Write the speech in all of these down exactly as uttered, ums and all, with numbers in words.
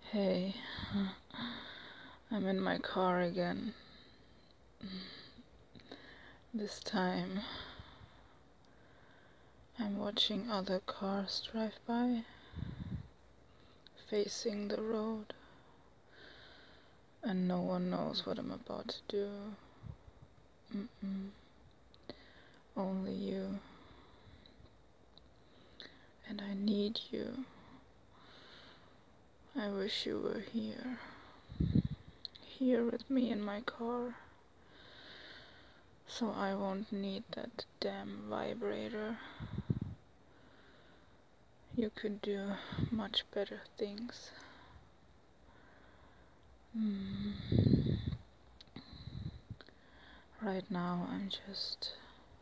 Hey, I'm in my car again. This time, I'm watching other cars drive by, facing the road, and no one knows what I'm about to do. Mm-mm. Only you. And I need you. I wish you were here. Here with me in my car. So I won't need that damn vibrator. You could do much better things. Mm. Right now I'm just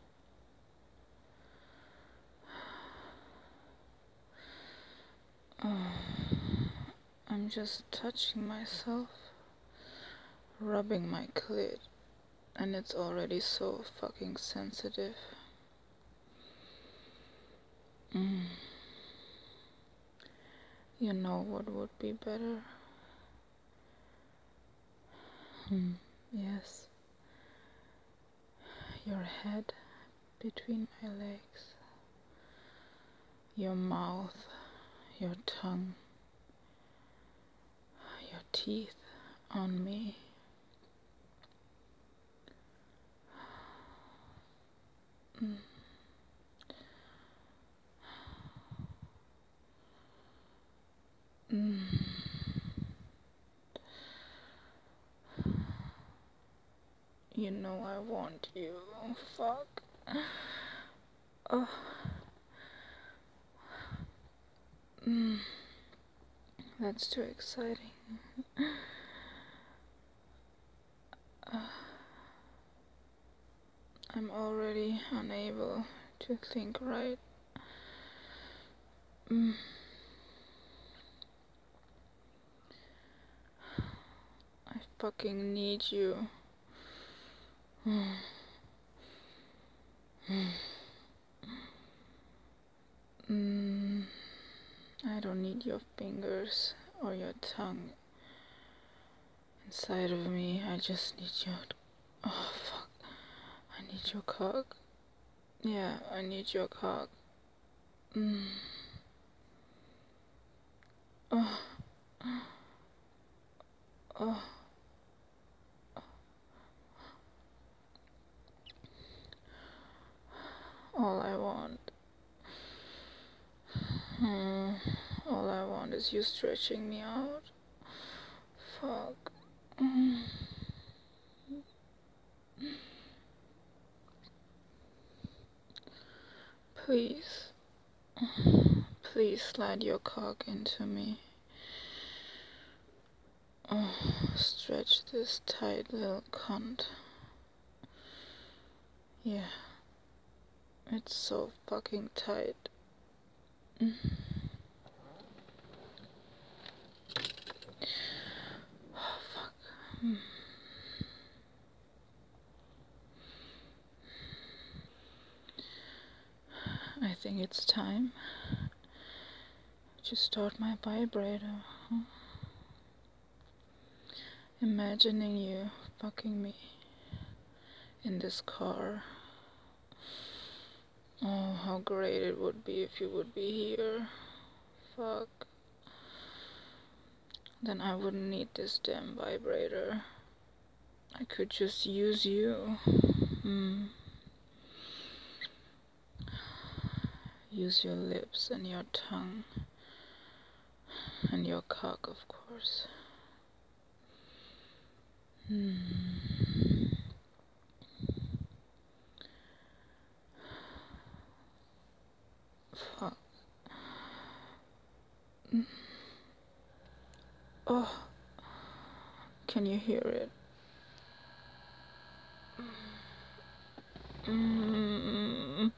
oh, I'm just touching myself, rubbing my clit, and it's already so fucking sensitive. Mm. You know what would be better? Hmm. Yes. Your head between my legs. Your mouth. Your tongue. Your teeth on me. Mm. Mm. You know I want you. Oh, fuck. Oh. Mm. That's too exciting. Uh, I'm already unable to think right. Mm. I fucking need you. Mm. Mm. I don't need your fingers or your tongue inside of me. I just need your... Oh, fuck. I need your cock. Yeah, I need your cock. Mm. Oh. Oh. All I want. Mm. All I want is you stretching me out. Fuck. Mm. Please. Please slide your cock into me. Oh, stretch this tight little cunt. Yeah. It's so fucking tight. Mm. Oh, fuck. Mm. I think it's time to start my vibrator. Huh? Imagining you fucking me in this car. Oh, how great it would be if you would be here. Fuck. Then I wouldn't need this damn vibrator. I could just use you. Mm. Use your lips and your tongue. And your cock, of course. Mm. Fuck. Mm. Oh. Can you hear it? Mm.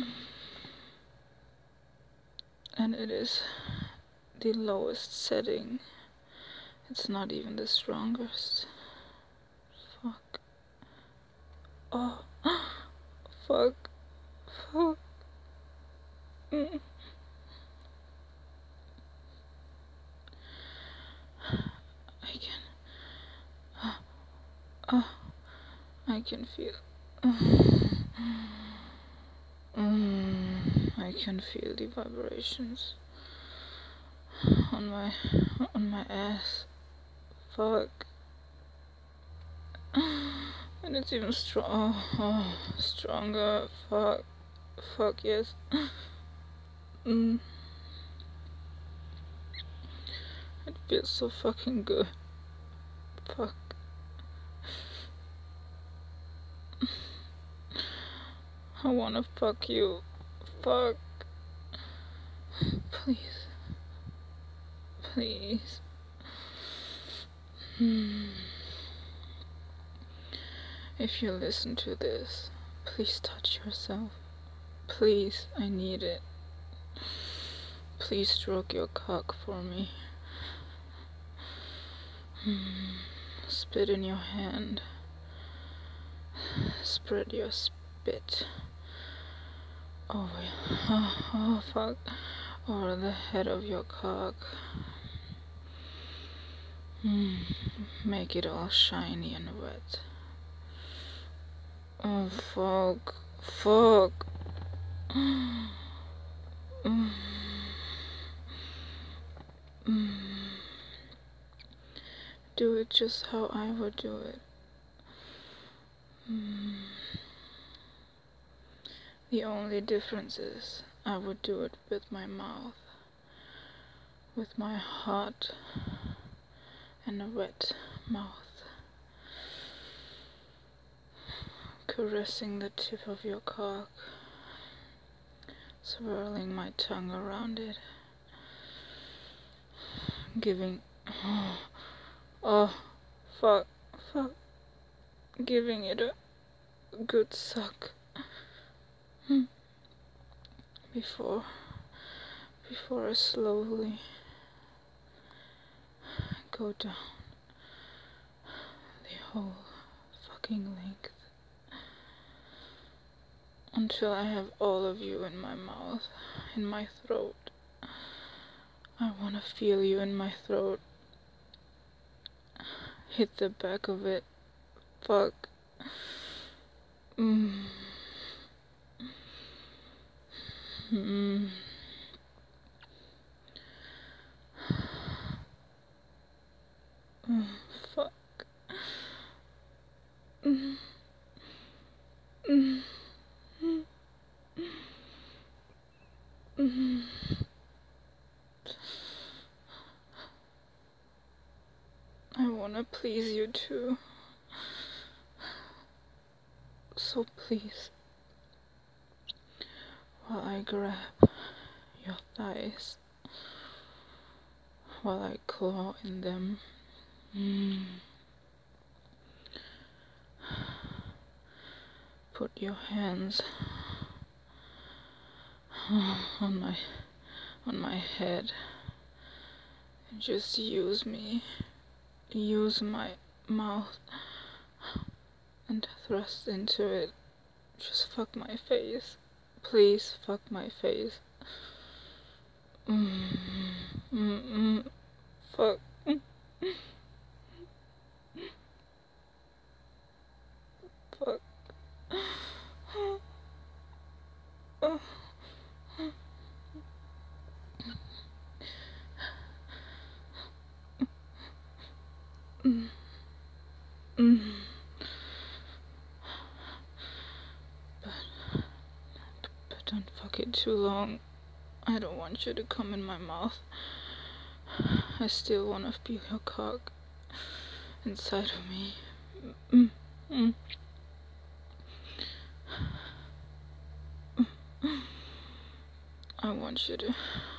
And it is the lowest setting. It's not even the strongest. Fuck. Oh. Fuck. Fuck. Mm. I can feel. Mm, I can feel the vibrations on my on my ass. Fuck. And it's even strong. Oh, oh, stronger. Fuck. Fuck yes. Mm. It feels so fucking good. Fuck. I wanna fuck you. Fuck. Please. Please. Hmm. If you listen to this, please touch yourself. Please, I need it. Please stroke your cock for me. Hmm. Spit in your hand. Spread your spit over, oh, oh fuck, over the head of your cock. Mm. Make it all shiny and wet. Oh fuck, fuck. Mm. Mm. Do it just how I would do it. Mm. The only difference is I would do it with my mouth, with my hot and a wet mouth, caressing the tip of your cock, swirling my tongue around it, giving, oh, oh fuck, fuck, giving it a good suck. Hmm. Before, before I slowly go down the whole fucking length until I have all of you in my mouth, in my throat. I wanna feel you in my throat. Hit the back of it. Fuck. Mm. Mm. Mm. Fuck. Mm. Mm. Mm. I wanna please you too. So please, while I grab your thighs, while I claw in them, mm. Put your hands on my on my head and just use me, use my mouth and thrust into it. Just fuck my face. Please fuck my face. Mm, mm, mm, fuck. Fuck. Oh. Mm, mm. But, but don't fuck it too long. I don't want you to come in my mouth. I still wanna feel your cock inside of me. Mm, mm. I want you to.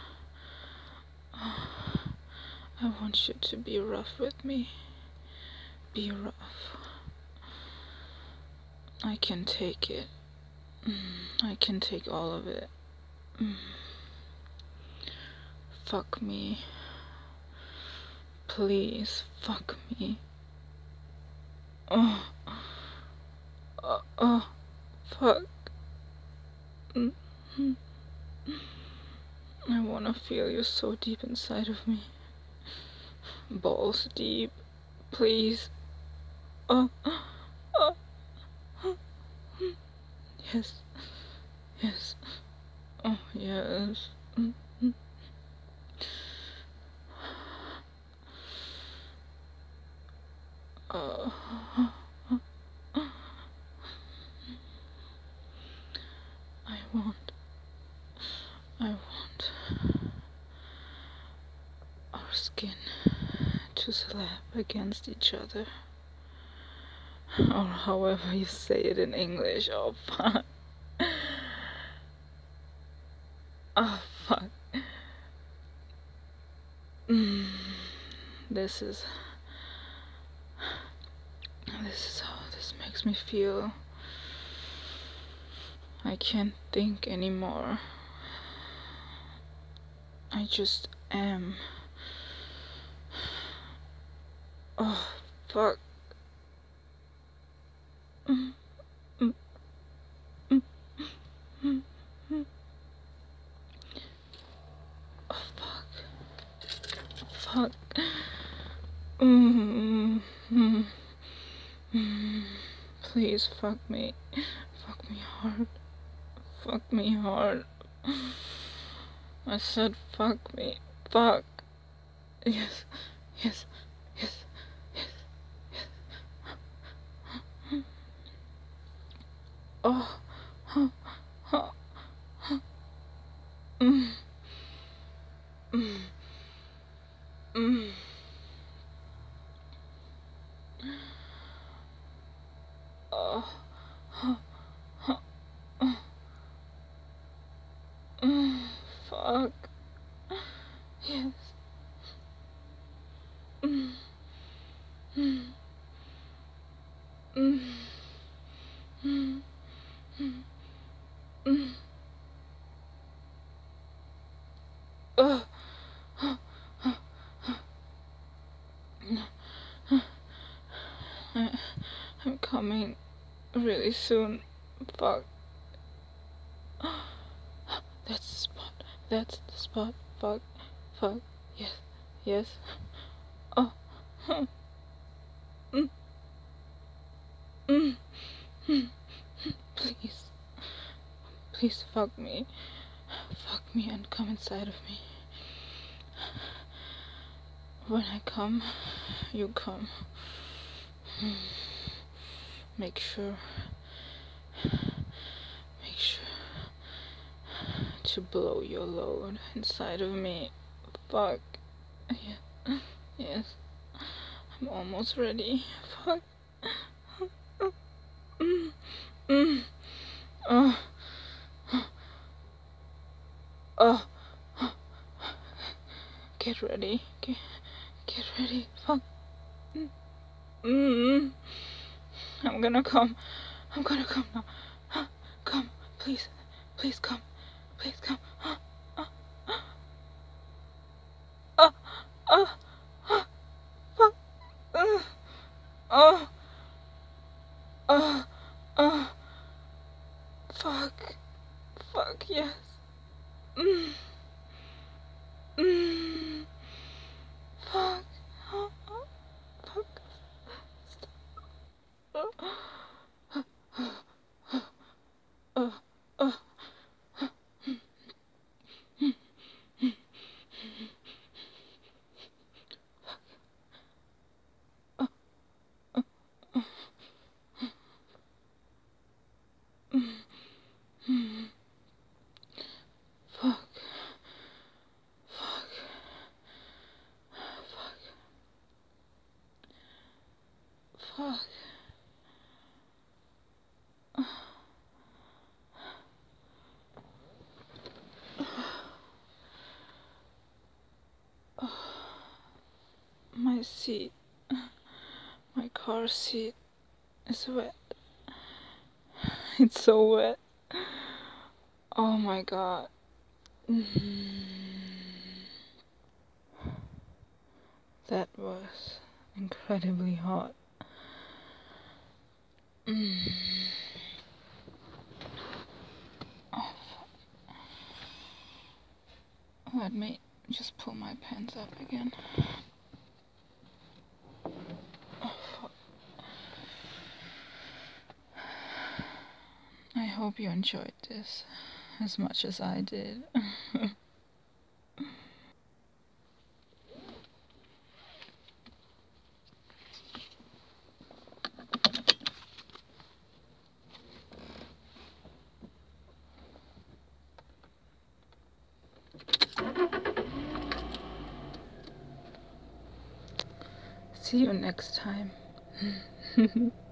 I want you to be rough with me. Be rough. I can take it. Mm, I can take all of it. Mm. Fuck me. Please, fuck me. Oh. Oh, oh. Fuck. Mm. I wanna feel you so deep inside of me. Balls deep. Please. Oh. Oh. Yes. Yes. Oh, yes. Mm, mm. Uh, I want, I want our skin to slap against each other. Or however you say it in English. Oh, fuck. Oh, fuck. Mm. This is... This is how this makes me feel. I can't think anymore. I just am. Oh, fuck. Mm, mm, mm, mm, mm. Oh, fuck. Fuck. Mm, mm, mm. Please fuck me. Fuck me hard. Fuck me hard. I said fuck me. Fuck. Yes. Yes. Yes. Yes. Yes. Oh. Oh. Oh. Oh. Mm. Mm. Mm. Oh. Oh. Oh. Oh. Mm. Fuck. Yes. Mm. Mm. Mm. Mm. Mm. Mm. Oh. Oh. Oh. Oh. I, I'm coming really soon. Fuck. That's the spot. That's the spot. Fuck. Fuck. Yes. Yes. Oh. Mm. Mm. Mm. Please. Please fuck me. Fuck me and come inside of me. When I come, you come. Make sure. Make sure to blow your load inside of me. Fuck. Yeah. Yes. I'm almost ready. Fuck. Mm. Mm. Oh. Oh. Get ready. Get, get ready. Fuck. Mm. Mm. I'm gonna come. I'm gonna come now. Come. Please. Please come. Please come. Oh. Oh. Oh. Oh. Fuck. Uh. Oh. Oh. Oh. Fuck. Fuck. Yes. Mm. Mm. Fuck. Oh. Oh. Fuck. Stop. Oh. Oh. Oh. Fuck. Fuck. Fuck. Fuck. My seat, my car seat is wet. It's so wet. Oh my god. That was incredibly hot. Oh, let me just pull my pants up again. I hope you enjoyed this as much as I did. See you next time.